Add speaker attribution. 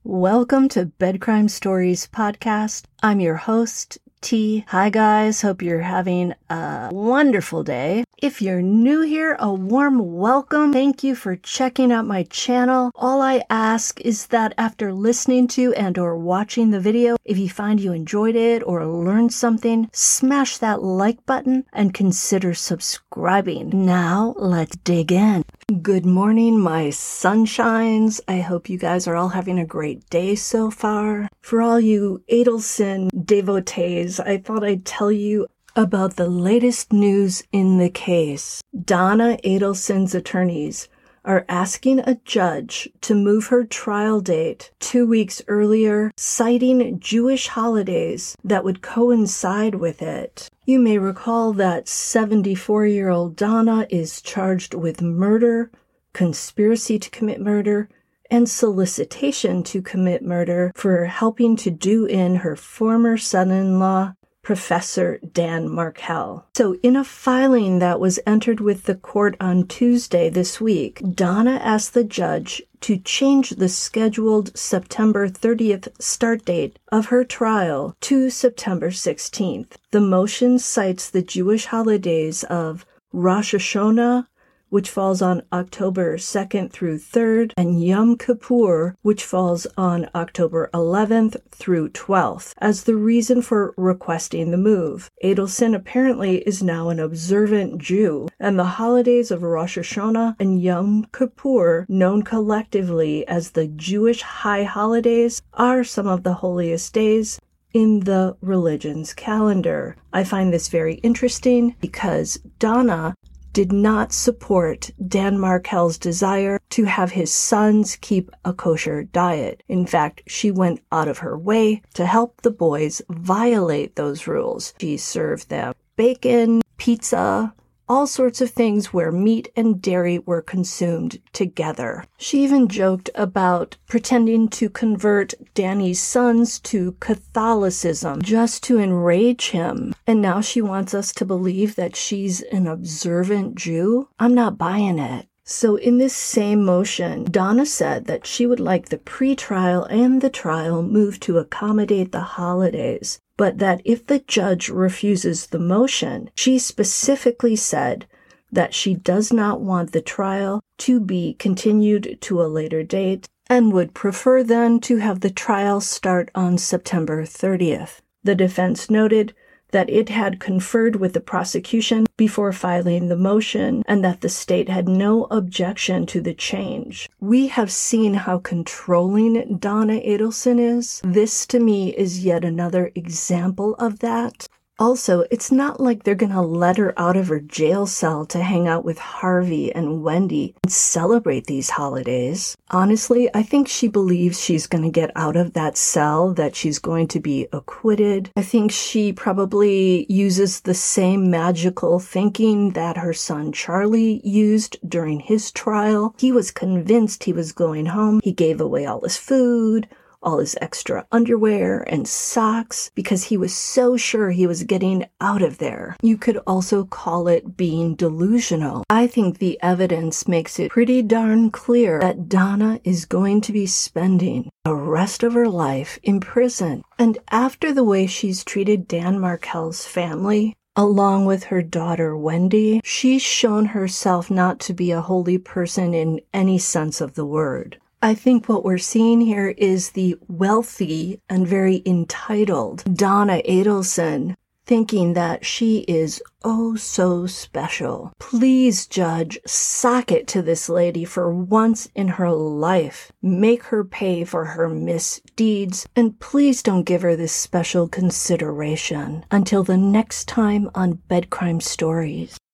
Speaker 1: Welcome to Bed Crime Stories podcast. I'm your host, T. Hi guys, hope you're having a wonderful day. If you're new here, a warm welcome. Thank you for checking out my channel. All I ask is that after listening to and or watching the video, if you find you enjoyed it or learned something, smash that like button and consider subscribing. Now, let's dig in. Good morning, my sunshines. I hope you guys are all having a great day so far. For all you Adelson devotees, I thought I'd tell you about the latest news in the case. Donna Adelson's attorneys are asking a judge to move her trial date 2 weeks earlier, citing Jewish holidays that would coincide with it. You may recall that 74-year-old Donna is charged with murder, conspiracy to commit murder, and solicitation to commit murder for helping to do in her former son-in-law, Professor Dan Markel. So in a filing that was entered with the court on Tuesday this week, Donna asked the judge to change the scheduled September 30th start date of her trial to September 16th. The motion cites the Jewish holidays of Rosh Hashanah, which falls on October 2nd through 3rd, and Yom Kippur, which falls on October 11th through 12th, as the reason for requesting the move. Adelson apparently is now an observant Jew, and the holidays of Rosh Hashanah and Yom Kippur, known collectively as the Jewish high holidays, are some of the holiest days in the religion's calendar. I find this very interesting because Donna did not support Dan Markel's desire to have his sons keep a kosher diet. In fact, she went out of her way to help the boys violate those rules. She served them bacon, pizza, all sorts of things where meat and dairy were consumed together. She even joked about pretending to convert Danny's sons to Catholicism just to enrage him. And now she wants us to believe that she's an observant Jew? I'm not buying it. So in this same motion, Donna said that she would like the pre-trial and the trial moved to accommodate the holidays, but that if the judge refuses the motion, she specifically said that she does not want the trial to be continued to a later date and would prefer then to have the trial start on September 30th. The defense noted that it had conferred with the prosecution before filing the motion and that the state had no objection to the change. We have seen how controlling Donna Adelson is. This, to me, is yet another example of that. Also, it's not like they're going to let her out of her jail cell to hang out with Harvey and Wendy and celebrate these holidays. Honestly, I think she believes she's going to get out of that cell, that she's going to be acquitted. I think she probably uses the same magical thinking that her son Charlie used during his trial. He was convinced he was going home. He gave away all his food, all his extra underwear and socks, because he was so sure he was getting out of there. You could also call it being delusional. I think the evidence makes it pretty darn clear that Donna is going to be spending the rest of her life in prison. And after the way she's treated Dan Markel's family, along with her daughter Wendy, she's shown herself not to be a holy person in any sense of the word. I think what we're seeing here is the wealthy and very entitled Donna Adelson thinking that she is oh so special. Please, judge, sock it to this lady for once in her life. Make her pay for her misdeeds, and please don't give her this special consideration. Until the next time on Bed Crime Stories.